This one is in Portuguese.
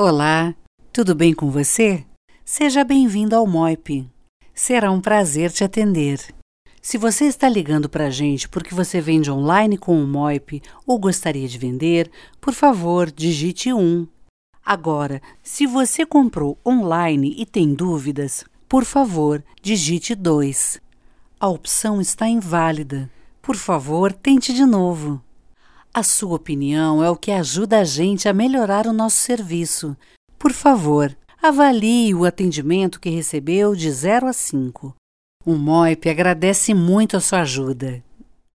Olá, tudo bem com você? Seja bem-vindo ao MOIP. Será um prazer te atender. Se você está ligando para a gente porque você vende online com o MOIP ou gostaria de vender, por favor, digite 1. Agora, se você comprou online e tem dúvidas, por favor, digite 2. A opção está inválida. Por favor, tente de novo. A sua opinião é o que ajuda a gente a melhorar o nosso serviço. Por favor, avalie o atendimento que recebeu de 0 a 5. O MOIP agradece muito a sua ajuda.